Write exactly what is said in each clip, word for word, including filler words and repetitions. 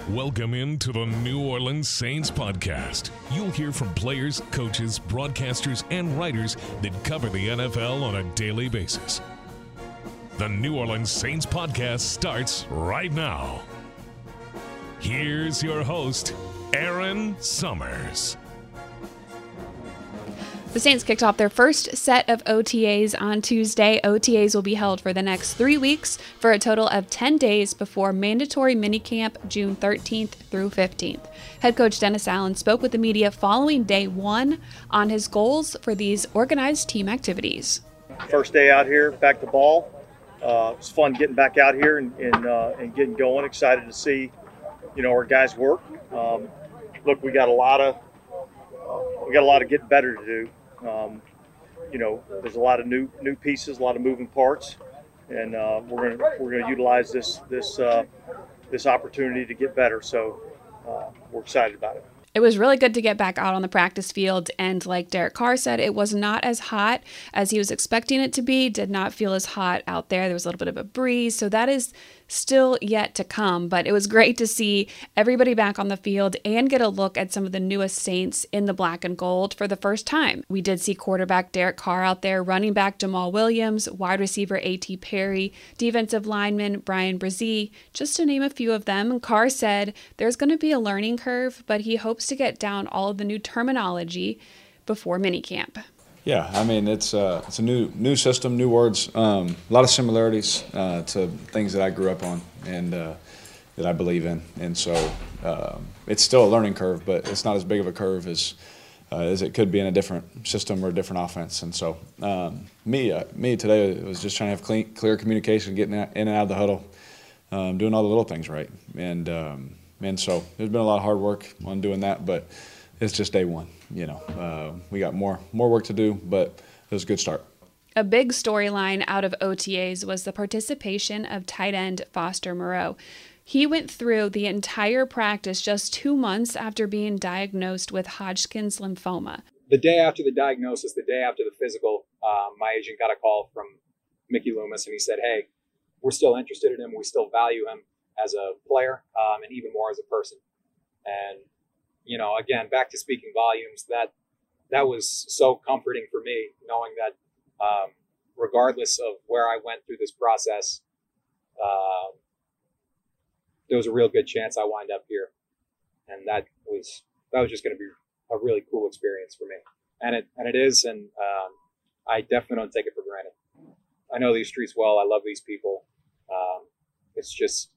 Welcome into the New Orleans Saints podcast. You'll hear from players, coaches, broadcasters, and writers that cover the N F L on a daily basis. The New Orleans Saints podcast starts right now. Here's your host, Aaron Summers. The Saints kicked off their first set of O T As on Tuesday. O T As will be held for the next three weeks for a total of ten days before mandatory minicamp June thirteenth through fifteenth. Head coach Dennis Allen spoke with the media following day one on his goals for these organized team activities. First day out here, back to ball. Uh, it's fun getting back out here and and, uh, and getting going. Excited to see, you know, our guys work. Um, look, we got a lot of uh, we got a lot of getting better to do. Um, you know, there's a lot of new new pieces, a lot of moving parts, and uh, we're gonna we're gonna utilize this this uh, this opportunity to get better. So uh, we're excited about it. It was really good to get back out on the practice field, and like Derek Carr said, it was not as hot as he was expecting it to be. Did not feel as hot out there. There was a little bit of a breeze, so that is still yet to come, but it was great to see everybody back on the field and get a look at some of the newest Saints in the black and gold for the first time. We did see quarterback Derek Carr out there, running back Jamal Williams, wide receiver A T Perry, defensive lineman Brian Brzee, just to name a few of them. Carr said there's going to be a learning curve, but he hopes to get down all of the new terminology before minicamp. Yeah, I mean, it's uh, it's a new new system, new words, um, a lot of similarities uh, to things that I grew up on and uh, that I believe in. And so uh, it's still a learning curve, but it's not as big of a curve as uh, as it could be in a different system or a different offense. And so um, me uh, me today was just trying to have clean, clear communication, getting in and out of the huddle, um, doing all the little things right. And, um, and so there's been a lot of hard work on doing that, but it's just day one. You know, uh, we got more more work to do, but it was a good start. A big storyline out of O T As was the participation of tight end Foster Moreau. He went through the entire practice just two months after being diagnosed with Hodgkin's lymphoma. The day after the diagnosis, the day after the physical, um, my agent got a call from Mickey Loomis, and he said, hey, we're still interested in him. We still value him as a player um, and even more as a person. And you know, again, back to speaking volumes, that that was so comforting for me, knowing that um, regardless of where I went through this process, uh, there was a real good chance I wind up here. And that was that was just going to be a really cool experience for me. And it and it is, and um, I definitely don't take it for granted. I know these streets well. I love these people. Um, it's just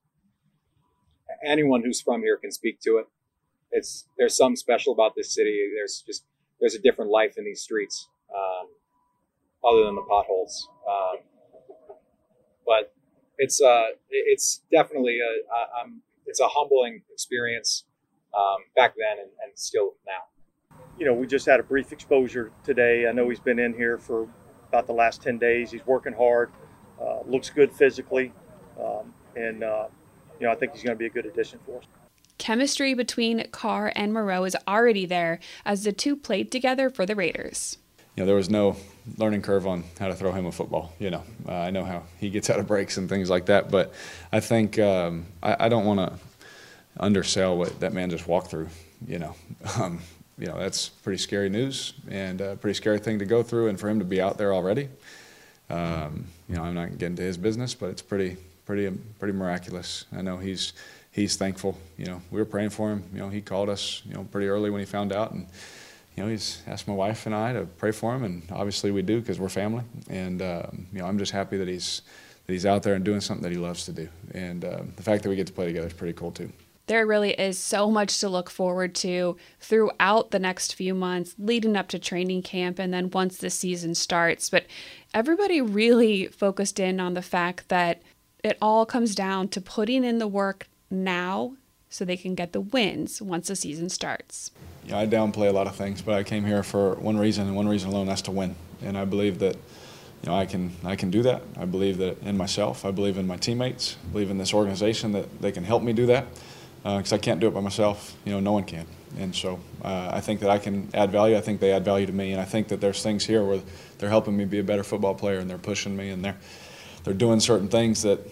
anyone who's from here can speak to it. It's there's something special about this city. There's just there's a different life in these streets, um, other than the potholes. Um, but it's uh it's definitely a um it's a humbling experience um, back then and, and still now. You know, we just had a brief exposure today. I know he's been in here for about the last ten days. He's working hard, uh, looks good physically, um, and uh, you know I think he's going to be a good addition for us. Chemistry between Carr and Moreau is already there as the two played together for the Raiders. You know, there was no learning curve on how to throw him a football. You know, uh, I know how he gets out of breaks and things like that, but I think um, I, I don't want to undersell what that man just walked through. You know, um, you know that's pretty scary news and a pretty scary thing to go through, and for him to be out there already. Um, you know, I'm not getting to his business, but it's pretty, pretty, pretty miraculous. I know he's. He's thankful. You know, we were praying for him. You know, he called us, you know, pretty early when he found out. And, you know, he's asked my wife and I to pray for him. And obviously we do because we're family. And, um, you know, I'm just happy that he's that he's out there and doing something that he loves to do. And uh, the fact that we get to play together is pretty cool, too. There really is so much to look forward to throughout the next few months leading up to training camp and then once the season starts. But everybody really focused in on the fact that it all comes down to putting in the work now so they can get the wins once the season starts. Yeah, I downplay a lot of things, but I came here for one reason and one reason alone, that's to win. And I believe that, you know, I can I can do that. I believe that in myself. I believe in my teammates. I believe in this organization that they can help me do that because uh, I can't do it by myself. You know, no one can. And so uh, I think that I can add value. I think they add value to me, and I think that there's things here where they're helping me be a better football player, and they're pushing me, and they're they're doing certain things that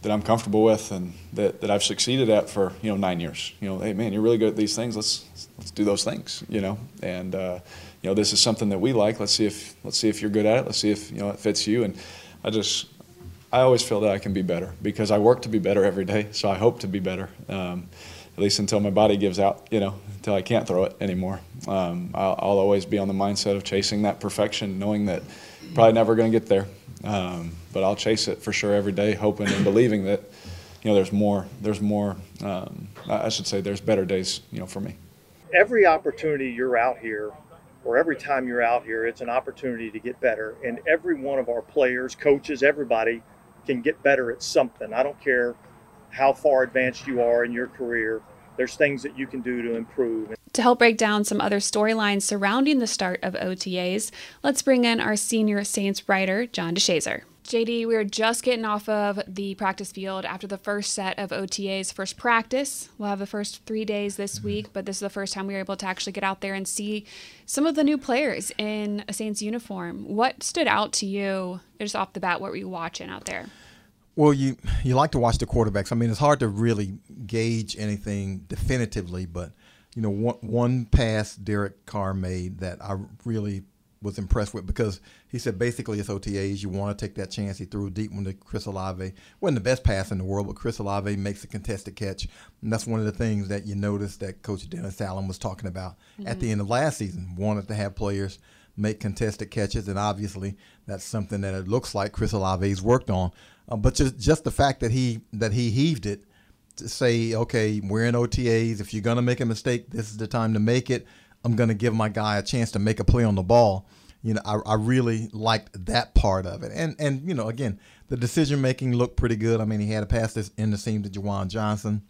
that I'm comfortable with and that, that I've succeeded at for, you know, nine years. You know, hey, man, you're really good at these things. Let's let's do those things, you know. And, uh, you know, this is something that we like. Let's see if let's see if you're good at it. Let's see if, you know, it fits you. And I just I always feel that I can be better because I work to be better every day. So I hope to be better, um, at least until my body gives out, you know, until I can't throw it anymore. Um, I'll, I'll always be on the mindset of chasing that perfection, knowing that I'm probably never going to get there. Um, but I'll chase it for sure every day, hoping and believing that, you know, there's more, there's more, um, I should say there's better days, you know, for me. Every opportunity you're out here, or every time you're out here, it's an opportunity to get better. And every one of our players, coaches, everybody can get better at something. I don't care how far advanced you are in your career. There's things that you can do to improve. To help break down some other storylines surrounding the start of O T As, let's bring in our senior Saints writer, John DeShazer. J D, we were just getting off of the practice field after the first set of O T As, first practice. We'll have the first three days this week, but this is the first time we were able to actually get out there and see some of the new players in a Saints uniform. What stood out to you just off the bat? What were you watching out there? Well, you you like to watch the quarterbacks. I mean, it's hard to really gauge anything definitively, but, you know, one, one pass Derek Carr made that I really was impressed with because he said basically it's O T As. You want to take that chance. He threw a deep one to Chris Olave. Wasn't the best pass in the world, but Chris Olave makes a contested catch. And that's one of the things that you noticed that Coach Dennis Allen was talking about mm-hmm. at the end of last season. Wanted to have players make contested catches, and obviously that's something that it looks like Chris Olave's worked on. Uh, but just just the fact that he that he heaved it to say, okay, we're in O T As. If you're going to make a mistake, this is the time to make it. I'm going to give my guy a chance to make a play on the ball. You know, I, I really liked that part of it. And, and you know, again, the decision-making looked pretty good. I mean, he had a pass this in the seam to Juwan Johnson.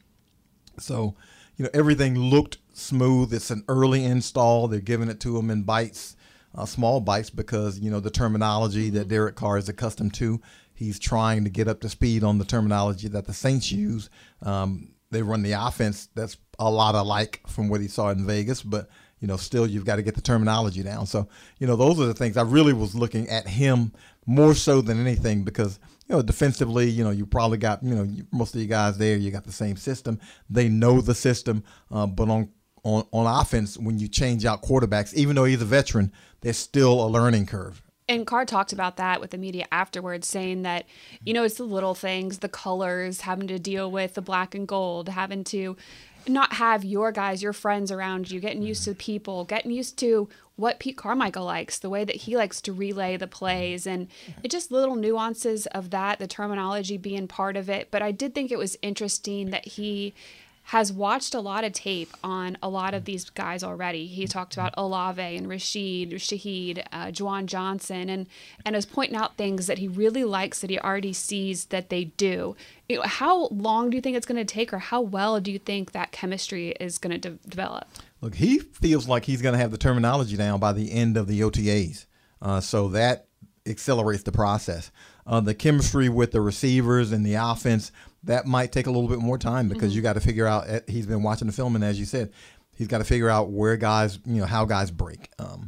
So, you know, everything looked smooth. It's an early install. They're giving it to him in bites, uh, small bites, because, you know, the terminology that Derek Carr is accustomed to. He's trying to get up to speed on the terminology that the Saints use. Um, they run the offense that's a lot alike from what he saw in Vegas, but, you know, still you've got to get the terminology down. So, you know, those are the things I really was looking at him more so than anything because, you know, defensively, you know, you probably got, you know, most of you guys there, you got the same system. They know the system, uh, but on, on, on offense, when you change out quarterbacks, even though he's a veteran, there's still a learning curve. And Carr talked about that with the media afterwards, saying that, you know, it's the little things, the colors, having to deal with the black and gold, having to not have your guys, your friends around you, getting used to people, getting used to what Pete Carmichael likes, the way that he likes to relay the plays, and it just little nuances of that, the terminology being part of it. But I did think it was interesting that he has watched a lot of tape on a lot of these guys already. He talked about Olave and Rashid, Shaheed, uh, Juwan Johnson, and and is pointing out things that he really likes that he already sees that they do. You know, how long do you think it's going to take, or how well do you think that chemistry is going to de- develop? Look, he feels like he's going to have the terminology down by the end of the O T As, uh, so that accelerates the process. Uh, the chemistry with the receivers and the offense, that might take a little bit more time because mm-hmm. you got to figure out, he's been watching the film, and as you said, he's got to figure out where guys, you know, how guys break. Um,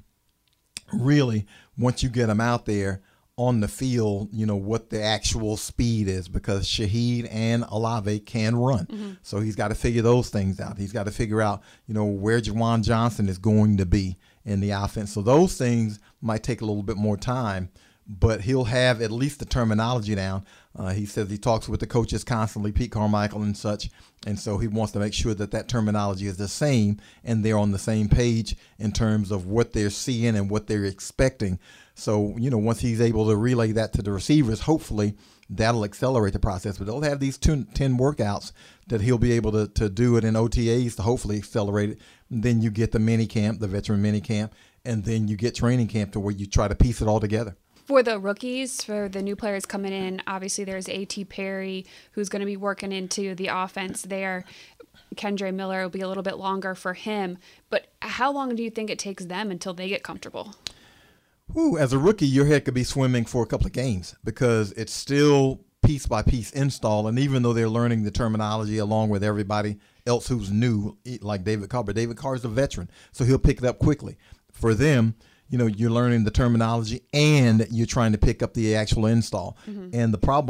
really, once you get them out there on the field, you know, what the actual speed is, because Shaheed and Olave can run. Mm-hmm. So he's got to figure those things out. He's got to figure out, you know, where Juwan Johnson is going to be in the offense. So those things might take a little bit more time, but he'll have at least the terminology down. Uh, he says he talks with the coaches constantly, Pete Carmichael and such, and so he wants to make sure that that terminology is the same and they're on the same page in terms of what they're seeing and what they're expecting. So, you know, once he's able to relay that to the receivers, hopefully that'll accelerate the process. But they'll have these two, ten workouts that he'll be able to, to do it in O T As to hopefully accelerate it. And then you get the mini camp, the veteran mini camp, and then you get training camp to where you try to piece it all together. For the rookies, for the new players coming in, obviously there's A T. Perry, who's going to be working into the offense there. Kendre Miller will be a little bit longer for him. But how long do you think it takes them until they get comfortable? Ooh, as a rookie, your head could be swimming for a couple of games because it's still piece by piece install. And even though they're learning the terminology along with everybody else who's new, like David Carr, but David Carr is a veteran, so he'll pick it up quickly. For them, you know, you're learning the terminology and you're trying to pick up the actual install. Mm-hmm. And the problem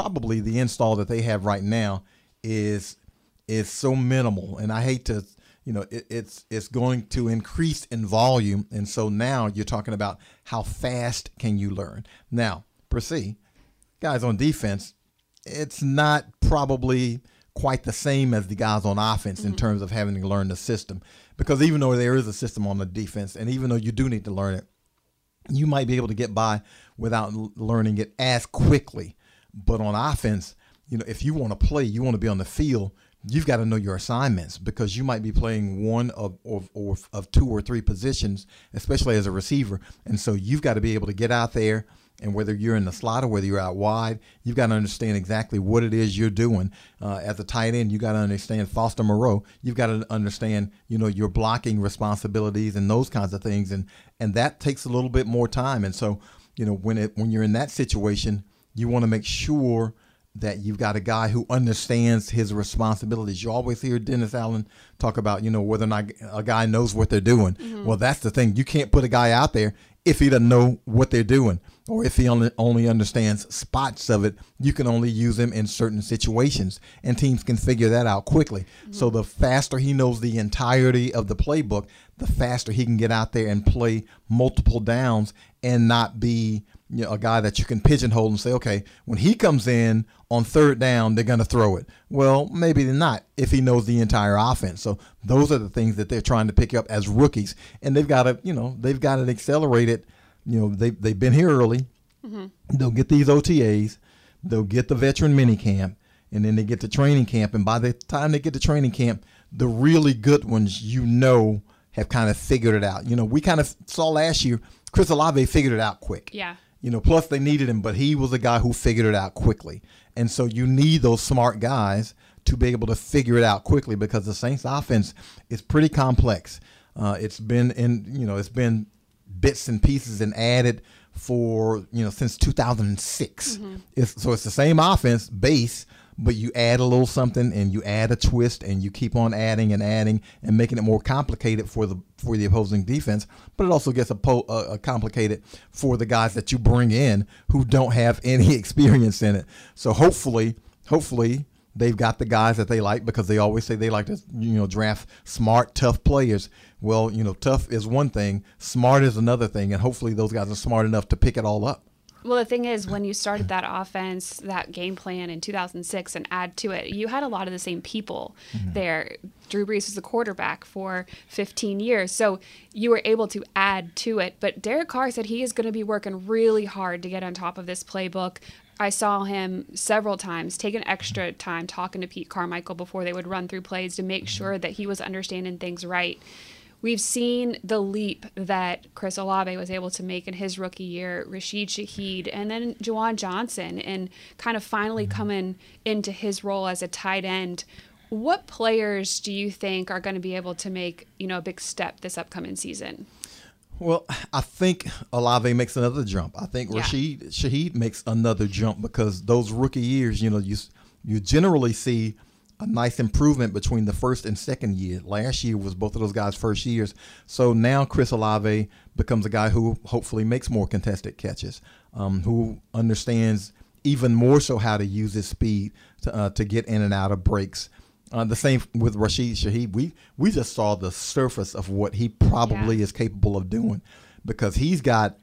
probably the install that they have right now is is so minimal, and I hate to, you know, it, it's it's going to increase in volume, and so now you're talking about how fast can you learn. Now, per se, guys on defense, it's not probably quite the same as the guys on offense mm-hmm. in terms of having to learn the system, because even though there is a system on the defense, and even though you do need to learn it, you might be able to get by without learning it as quickly. But on offense, you know, if you want to play, you want to be on the field, you've got to know your assignments, because you might be playing one of, of, of, of two or three positions, especially as a receiver. And so you've got to be able to get out there, and whether you're in the slot or whether you're out wide, you've got to understand exactly what it is you're doing. Uh, as a tight end, you got to understand Foster Moreau. You've got to understand, you know, your blocking responsibilities and those kinds of things. And, and that takes a little bit more time. And so, you know, when it, when you're in that situation, you want to make sure that you've got a guy who understands his responsibilities. You always hear Dennis Allen talk about, you know, whether or not a guy knows what they're doing. Mm-hmm. Well, that's the thing. You can't put a guy out there if he doesn't know what they're doing, or if he only, only understands spots of it. You can only use him in certain situations, and teams can figure that out quickly. Mm-hmm. So the faster he knows the entirety of the playbook, the faster he can get out there and play multiple downs and not be, you know, a guy that you can pigeonhole and say, okay, when he comes in on third down, they're going to throw it. Well, maybe they're not if he knows the entire offense. So those are the things that they're trying to pick up as rookies, and they've got to, you know, they've got it accelerated. You know, they they've been here early. Mm-hmm. They'll get these O T As, they'll get the veteran mini camp, and then they get to training camp. And by the time they get to training camp, the really good ones, you know, have kind of figured it out. You know, we kind of saw last year, Chris Olave figured it out quick. Yeah. You know, plus they needed him, but he was a guy who figured it out quickly. And so you need those smart guys to be able to figure it out quickly, because the Saints offense is pretty complex. Uh, it's been in, you know, it's been bits and pieces and added for, you know, since two thousand six. Mm-hmm. It's, so it's the same offense base, but you add a little something and you add a twist and you keep on adding and adding and making it more complicated for the for the opposing defense. But it also gets a, po- uh, complicated for the guys that you bring in who don't have any experience in it. So hopefully, hopefully they've got the guys that they like, because they always say they like to, you know, draft smart, tough players. Well, you know, tough is one thing, smart is another thing, and hopefully those guys are smart enough to pick it all up. Well, the thing is, when you started that offense, that game plan in two thousand six and add to it, you had a lot of the same people mm-hmm. there. Drew Brees was the quarterback for fifteen years. So you were able to add to it. But Derek Carr said he is going to be working really hard to get on top of this playbook. I saw him several times take an extra time talking to Pete Carmichael before they would run through plays to make sure that he was understanding things right. We've seen the leap that Chris Olave was able to make in his rookie year, Rashid Shaheed, and then Juwan Johnson, and kind of finally coming into his role as a tight end. What players do you think are going to be able to make, you know, a big step this upcoming season? Well, I think Olave makes another jump. I think yeah. Rashid Shaheed makes another jump, because those rookie years, you know, you you generally see a nice improvement between the first and second year. Last year was both of those guys' first years. So now Chris Olave becomes a guy who hopefully makes more contested catches, um, who understands even more so how to use his speed to, uh, to get in and out of breaks. Uh, the same with Rashid Shaheed. We we just saw the surface of what he probably yeah. is capable of doing, because he's got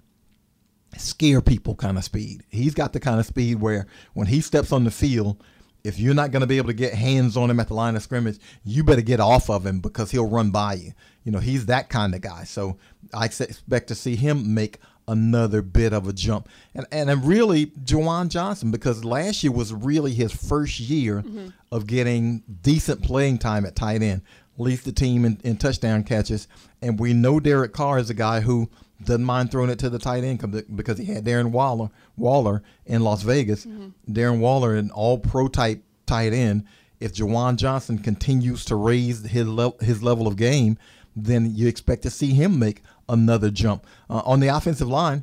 scare people kind of speed. He's got the kind of speed where when he steps on the field, if you're not going to be able to get hands on him at the line of scrimmage, you better get off of him, because he'll run by you. You know, he's that kind of guy. So I expect to see him make another bit of a jump. And and I'm really Juwan Johnson, because last year was really his first year mm-hmm. of getting decent playing time at tight end, leads the team in, in touchdown catches. And we know Derek Carr is a guy who doesn't mind throwing it to the tight end, because he had Darren Waller Waller in Las Vegas. Mm-hmm. Darren Waller, an all-pro type tight end. If Juwan Johnson continues to raise his le- his level of game, then you expect to see him make another jump. Uh, on the offensive line,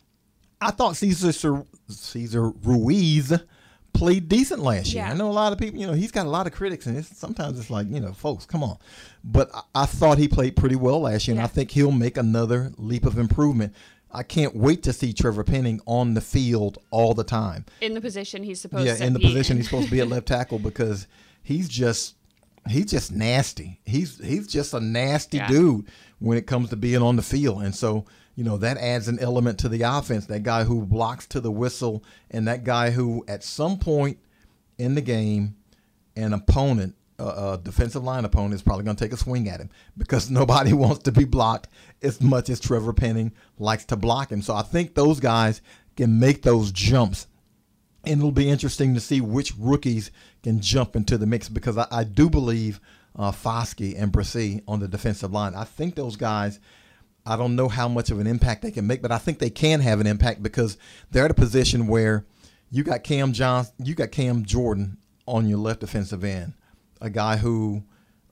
I thought Cesar Cesar Ruiz played decent last year. Yeah. I know a lot of people, you know, he's got a lot of critics, and it's, sometimes it's like, you know, folks, come on. But I, I thought he played pretty well last year, yeah. and I think he'll make another leap of improvement. I can't wait to see Trevor Penning on the field all the time. In the position he's supposed yeah, to be in. the be position in. he's supposed to be at left tackle, because he's just he's just nasty. He's he's just a nasty yeah. dude when it comes to being on the field. And so, you know, that adds an element to the offense. That guy who blocks to the whistle, and that guy who at some point in the game, an opponent, a uh, uh, defensive line opponent, is probably going to take a swing at him, because nobody wants to be blocked as much as Trevor Penning likes to block him. So I think those guys can make those jumps. And it'll be interesting to see which rookies can jump into the mix, because I, I do believe uh, Foskey and Bresee on the defensive line, I think those guys, I don't know how much of an impact they can make, but I think they can have an impact, because they're at a position where you got Cam Johnson, you got Cam Jordan on your left defensive end, a guy who,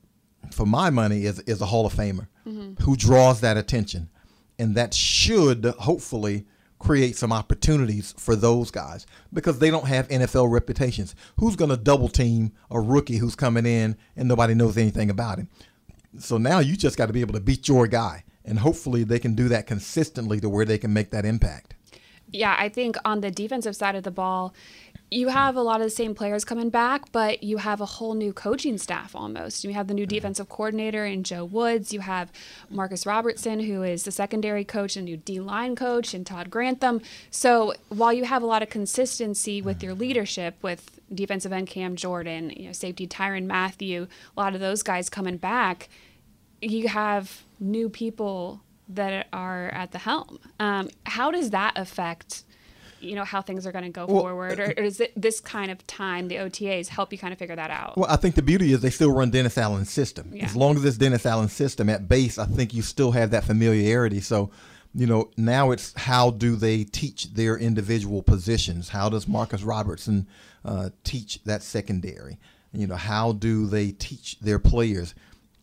for my money, is, is a Hall of Famer, mm-hmm. who draws that attention. And that should hopefully create some opportunities for those guys, because they don't have N F L reputations. Who's going to double team a rookie who's coming in and nobody knows anything about him? So now you just got to be able to beat your guy, and hopefully they can do that consistently to where they can make that impact. Yeah, I think on the defensive side of the ball, you have a lot of the same players coming back, but you have a whole new coaching staff almost. You have the new defensive coordinator in Joe Woods. You have Marcus Robertson, who is the secondary coach, and new D-line coach, and Todd Grantham. So while you have a lot of consistency with your leadership, with defensive end Cam Jordan, you know, safety Tyrann Mathieu, a lot of those guys coming back, you have new people that are at the helm. Um, how does that affect, you know, how things are going to go well, forward? Or, or is it this kind of time, the O T As, help you kind of figure that out? Well, I think the beauty is they still run Dennis Allen's system. Yeah. As long as it's Dennis Allen's system at base, I think you still have that familiarity. So, you know, now it's how do they teach their individual positions? How does Marcus Robertson uh, teach that secondary? You know, how do they teach their players?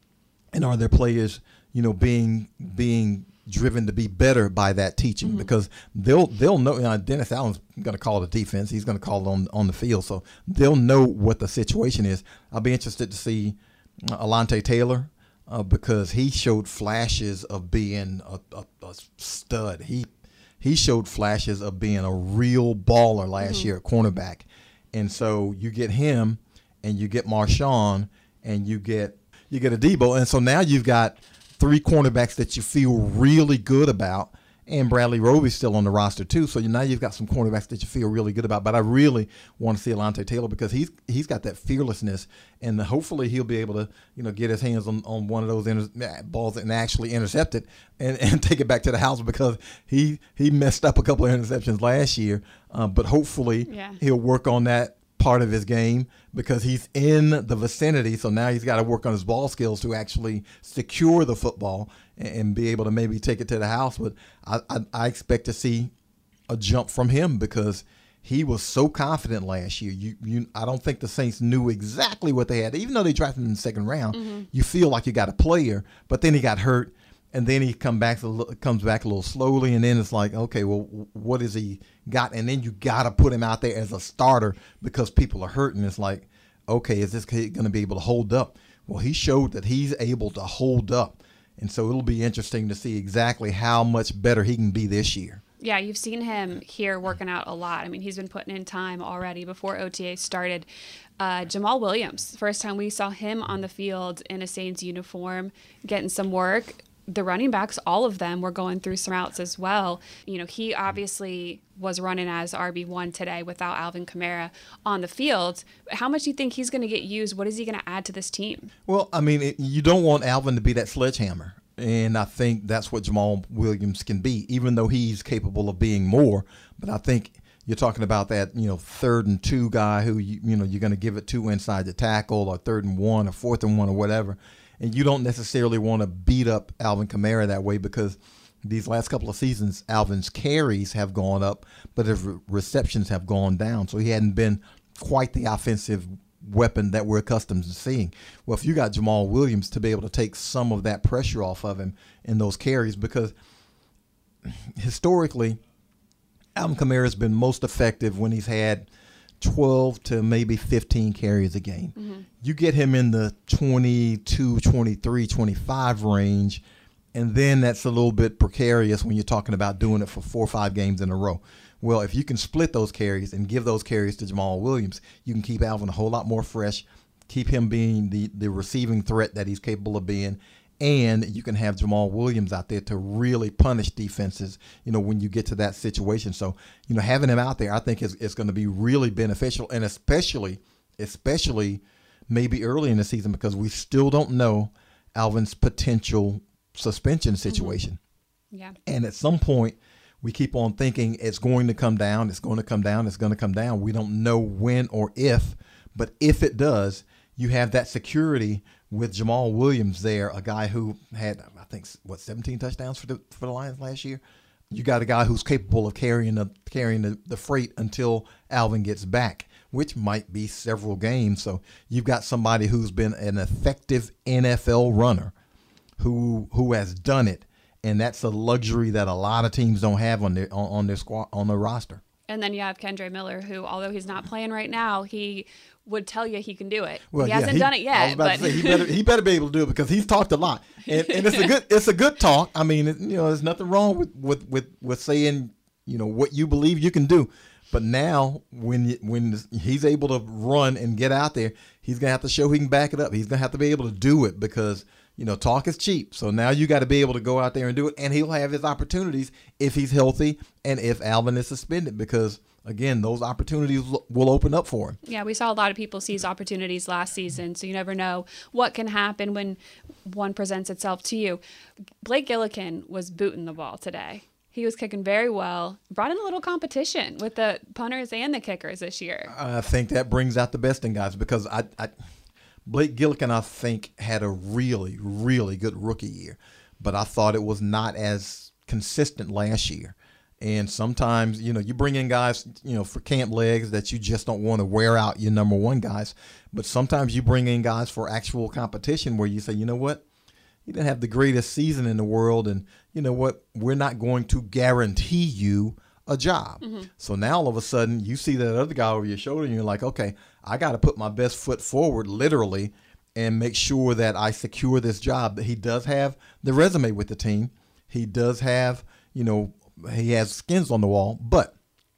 And are their players, you know, being being driven to be better by that teaching? Mm-hmm. Because they'll they'll know. You know, Dennis Allen's going to call the defense. He's going to call it on on the field, so they'll know what the situation is. I'll be interested to see uh, Alontae Taylor, uh, because he showed flashes of being a, a, a stud. He he showed flashes of being a real baller last mm-hmm. year at cornerback, and so you get him, and you get Marshawn, and you get. You get a Debo, and so now you've got three cornerbacks that you feel really good about, and Bradley Roby's still on the roster too. So now you've got some cornerbacks that you feel really good about. But I really want to see Alontae Taylor, because he's he's got that fearlessness, and hopefully he'll be able to, you know, get his hands on, on one of those inter- balls and actually intercept it and, and take it back to the house, because he he messed up a couple of interceptions last year. Uh, but hopefully yeah. he'll work on that part of his game, because he's in the vicinity. So now he's got to work on his ball skills to actually secure the football and, and be able to maybe take it to the house. But I, I, I expect to see a jump from him, because he was so confident last year. You, you, I don't think the Saints knew exactly what they had. Even though they drafted him in the second round, mm-hmm. you feel like you got a player, but then he got hurt. And then he come back, comes back a little slowly, and then it's like, okay, well, what has he got? And then you got to put him out there as a starter, because people are hurting. It's like, okay, is this kid going to be able to hold up? Well, he showed that he's able to hold up. And so it'll be interesting to see exactly how much better he can be this year. Yeah, you've seen him here working out a lot. I mean, he's been putting in time already before O T A started. Uh, Jamal Williams, first time we saw him on the field in a Saints uniform, getting some work. The running backs, all of them, were going through some routes as well. You know, he obviously was running as R B one today without Alvin Kamara on the field. How much do you think he's going to get used? What is he going to add to this team? Well, I mean, it, you don't want Alvin to be that sledgehammer. And I think that's what Jamal Williams can be, even though he's capable of being more. But I think you're talking about that, you know, third and two guy who, you, you know, you're going to give it to inside the tackle, or third and one, or fourth and one, or whatever. And you don't necessarily want to beat up Alvin Kamara that way, because these last couple of seasons, Alvin's carries have gone up, but his re- receptions have gone down. So he hadn't been quite the offensive weapon that we're accustomed to seeing. Well, if you got Jamal Williams to be able to take some of that pressure off of him in those carries, because historically, Alvin Kamara has been most effective when he's had twelve to maybe fifteen carries a game. Mm-hmm. You get him in the twenty-two, twenty-three, twenty-five range, And then that's a little bit precarious when you're talking about doing it for four or five games in a row. Well, if you can split those carries and give those carries to Jamal Williams, you can keep Alvin a whole lot more fresh, keep him being the, the receiving threat that he's capable of being, and you can have Jamal Williams out there to really punish defenses, you know, when you get to that situation. So, you know, having him out there, I think is, is going to be really beneficial, and especially, especially maybe early in the season, because we still don't know Alvin's potential suspension situation. Mm-hmm. Yeah. And at some point, we keep on thinking it's going to come down, it's going to come down, it's going to come down. We don't know when or if, but if it does, you have that security with Jamal Williams there, a guy who had, I think, what, seventeen touchdowns for the for the Lions last year. You got a guy who's capable of carrying the carrying the, the freight until Alvin gets back, which might be several games. So you've got somebody who's been an effective N F L runner, who who has done it, and that's a luxury that a lot of teams don't have on their on, on their squad on their roster. And then you have Kendre Miller, who, although he's not playing right now, he would tell you he can do it. Well, he yeah, hasn't he, done it yet. I was about but to say, he better he better be able to do it, because he's talked a lot, and, and it's a good it's a good talk. I mean, you know, there's nothing wrong with, with, with, with saying, you know, what you believe you can do. But now, when when he's able to run and get out there, he's gonna have to show he can back it up. He's gonna have to be able to do it, because, you know, talk is cheap. So now you got to be able to go out there and do it, and he'll have his opportunities if he's healthy and if Alvin is suspended, because, again, those opportunities will open up for him. Yeah, we saw a lot of people seize opportunities last season, so you never know what can happen when one presents itself to you. Blake Gillikin was booting the ball today. He was kicking very well, brought in a little competition with the punters and the kickers this year. I think that brings out the best in guys, because I, I Blake Gillikin, I think, had a really, really good rookie year, but I thought it was not as consistent last year. And sometimes, you know, you bring in guys, you know, for camp legs that you just don't want to wear out your number one guys. But sometimes you bring in guys for actual competition where you say, you know what, he didn't have the greatest season in the world, and you know what, we're not going to guarantee you a job. Mm-hmm. So now all of a sudden you see that other guy over your shoulder and you're like, okay, I got to put my best foot forward, literally, and make sure that I secure this job. That he does have the resume with the team. He does have, you know, he has skins on the wall, but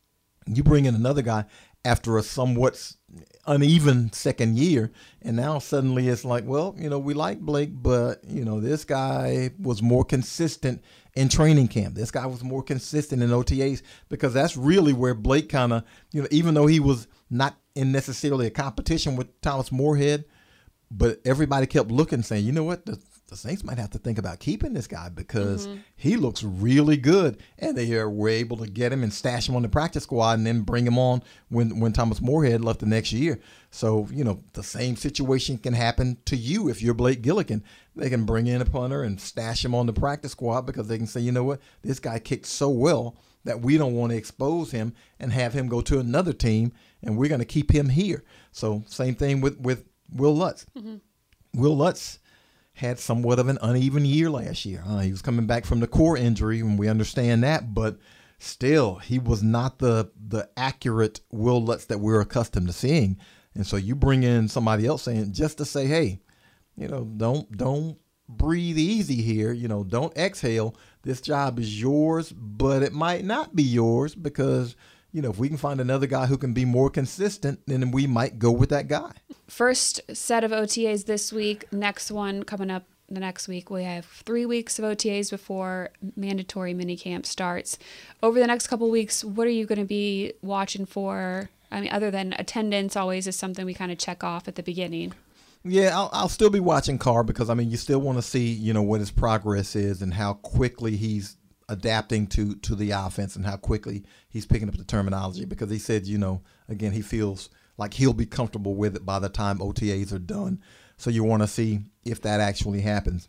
you bring in another guy after a somewhat uneven second year, and now suddenly it's like, well, you know, we like Blake, but, you know, this guy was more consistent in training camp. This guy was more consistent in O T As, because that's really where Blake kind of, you know, even though he was not in necessarily a competition with Thomas Moorhead, but everybody kept looking, saying, you know what, the, the Saints might have to think about keeping this guy, because mm-hmm. he looks really good. And they were able to get him and stash him on the practice squad and then bring him on when, when Thomas Moorhead left the next year. So, you know, the same situation can happen to you if you're Blake Gillikin. They can bring in a punter and stash him on the practice squad, because they can say, you know what, this guy kicked so well that we don't want to expose him and have him go to another team, and we're going to keep him here. So same thing with, with Will Lutz. Mm-hmm. Will Lutz had somewhat of an uneven year last year. Uh, he was coming back from the core injury, and we understand that, but still, he was not the the accurate Will Lutz that we're accustomed to seeing. And so you bring in somebody else saying, just to say, hey, you know, don't don't breathe easy here. You know, don't exhale. This job is yours, but it might not be yours, because, you know, if we can find another guy who can be more consistent, then we might go with that guy. First set of O T As this week. Next one coming up the next week. We have three weeks of O T As before mandatory minicamp starts. Over the next couple of weeks, what are you going to be watching for? I mean, other than attendance always is something we kind of check off at the beginning. Yeah, I'll, I'll still be watching Carr, because, I mean, you still want to see, you know, what his progress is and how quickly he's adapting to, to the offense and how quickly he's picking up the terminology, because he said, you know, again, he feels like he'll be comfortable with it by the time O T As are done. So you want to see if that actually happens.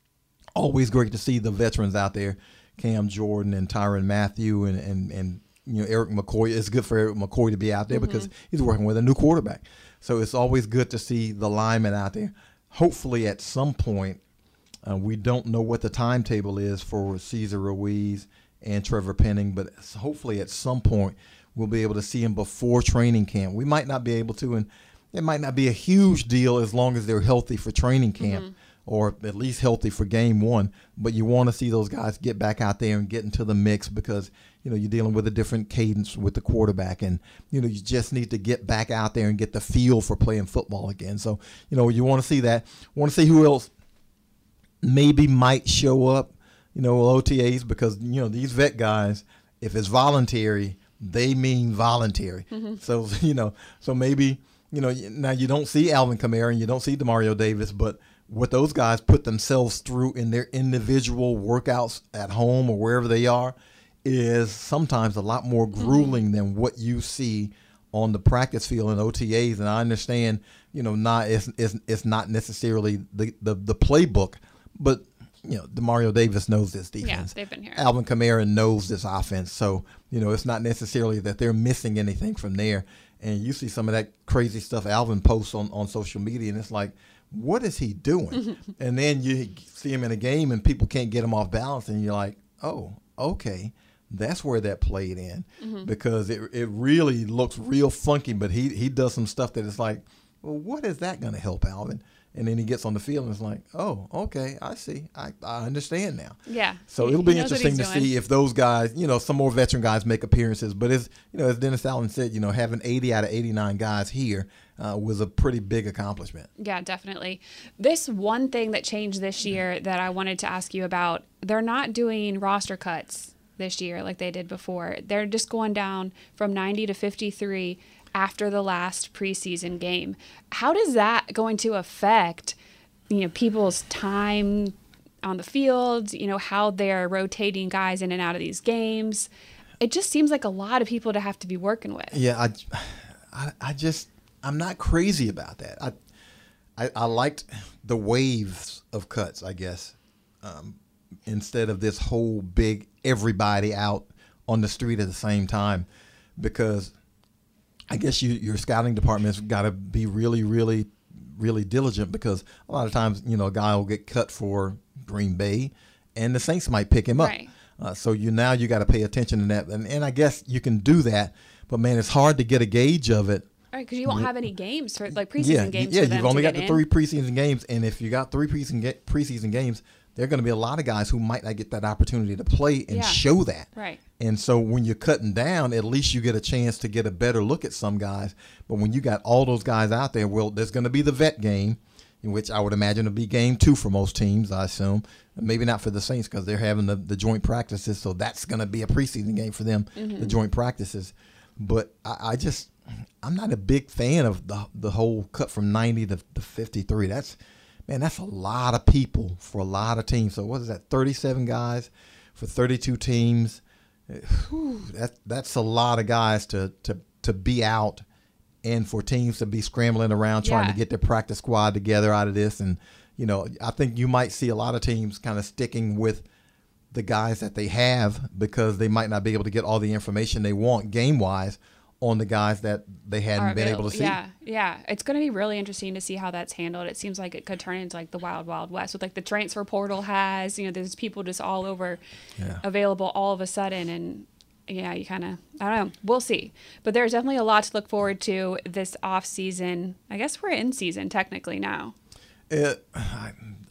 Always great to see the veterans out there, Cam Jordan and Tyrann Mathieu and, and, and you know, Eric McCoy. It's good for Eric McCoy to be out there, mm-hmm. because he's working with a new quarterback. So it's always good to see the linemen out there. Hopefully at some point, uh, we don't know what the timetable is for Cesar Ruiz and Trevor Penning, but hopefully at some point we'll be able to see him before training camp. We might not be able to, and it might not be a huge deal as long as they're healthy for training camp. Mm-hmm. or at least healthy for game one. But you want to see those guys get back out there and get into the mix because, you know, you're dealing with a different cadence with the quarterback. And, you know, you just need to get back out there and get the feel for playing football again. So, you know, you want to see that. Want to see who else maybe might show up, you know, O T As, because, you know, these vet guys, if it's voluntary, they mean voluntary. Mm-hmm. So, you know, so maybe, you know, now you don't see Alvin Kamara and you don't see Demario Davis, but what those guys put themselves through in their individual workouts at home or wherever they are is sometimes a lot more grueling mm-hmm. than what you see on the practice field in O T As. And I understand, you know, not it's it's, it's not necessarily the, the, the playbook, but, you know, Demario Davis knows this defense. Yeah, they've been here. Alvin Kamara knows this offense. So, you know, it's not necessarily that they're missing anything from there. And you see some of that crazy stuff Alvin posts on, on social media, and it's like, what is he doing? And then you see him in a game and people can't get him off balance, and you're like, oh, okay, that's where that played in. Mm-hmm. Because it it really looks real funky, but he, he does some stuff that is like, well, what is that going to help Alvin? And then he gets on the field and it's like, oh, okay, I see. I, I understand now. Yeah. So he, it'll be interesting to doing. see if those guys, you know, some more veteran guys make appearances. But as, you know, as Dennis Allen said, you know, having eighty out of eighty-nine guys here uh, was a pretty big accomplishment. Yeah, definitely. This one thing that changed this year that I wanted to ask you about, they're not doing roster cuts this year like they did before. They're just going down from ninety to fifty-three after the last preseason game. How does that going to affect, you know, people's time on the field, you know, how they're rotating guys in and out of these games? It just seems like a lot of people to have to be working with. Yeah, I, I, I just, I'm not crazy about that. I, I, I liked the waves of cuts, I guess, um, instead of this whole big everybody out on the street at the same time, because I guess you, your scouting department's got to be really, really, really diligent, because a lot of times, you know, a guy will get cut for Green Bay and the Saints might pick him up. Right. Uh, so you now you got to pay attention to that. And, and I guess you can do that, but, man, it's hard to get a gauge of it. Right, because you won't have any games, for like preseason yeah, games Yeah, for them you've only to got get the in. three preseason games, and if you got three preseason, ga- preseason games, there are going to be a lot of guys who might not get that opportunity to play and yeah. show that. Right. And so when you're cutting down, at least you get a chance to get a better look at some guys. But when you got all those guys out there, well, there's going to be the vet game, in which I would imagine will be game two for most teams, I assume. Maybe not for the Saints because they're having the, the joint practices, so that's going to be a preseason game for them, mm-hmm. the joint practices. But I, I just – I'm not a big fan of the the whole cut from ninety to, to fifty-three. That's – man, that's a lot of people for a lot of teams. So what is that, thirty-seven guys for thirty-two teams? Whew, that that's a lot of guys to to to be out, and for teams to be scrambling around trying yeah. to get their practice squad together out of this. And, you know, I think you might see a lot of teams kind of sticking with the guys that they have because they might not be able to get all the information they want game-wise on the guys that they hadn't Are been available. able to see. Yeah, yeah. It's going to be really interesting to see how that's handled. It seems like it could turn into like the wild, wild west with like the transfer portal has, you know, there's people just all over Yeah. available all of a sudden. And yeah, you kind of, I don't know, we'll see. But there's definitely a lot to look forward to this off season. I guess we're in season technically now. It, I,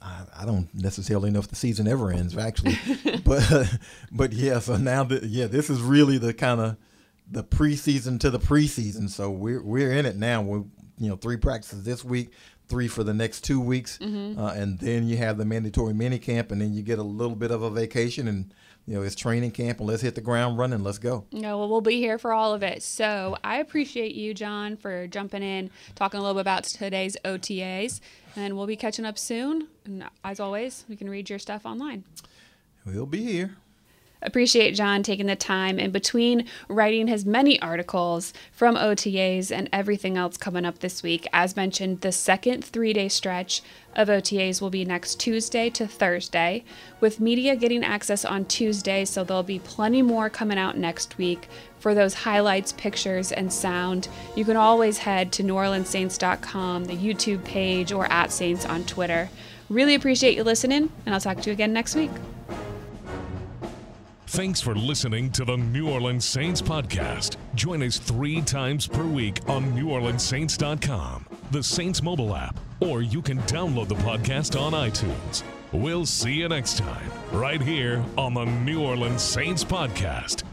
I don't necessarily know if the season ever ends, actually. but, but yeah, so now, that, yeah, this is really the kind of the preseason to the preseason. So we're we're in it now. We're, you know, three practices this week, three for the next two weeks, mm-hmm. uh, and then you have the mandatory mini camp, and then you get a little bit of a vacation, and you know it's training camp, and let's hit the ground running. Let's go. No, well, we'll be here for all of it. So I appreciate you, John, for jumping in, talking a little bit about today's O T As, and we'll be catching up soon. And as always, we can read your stuff online. We'll be here. Appreciate John taking the time in between writing his many articles from O T As and everything else coming up this week. As mentioned, the second three-day stretch of O T As will be next Tuesday to Thursday, with media getting access on Tuesday, so there'll be plenty more coming out next week. For those highlights, pictures, and sound, you can always head to New Orleans Saints dot com, the YouTube page, or at Saints on Twitter. Really appreciate you listening, and I'll talk to you again next week. Thanks for listening to the New Orleans Saints podcast. Join us three times per week on New Orleans Saints dot com. the Saints mobile app, or you can download the podcast on iTunes. We'll see you next time, right here on the New Orleans Saints Podcast.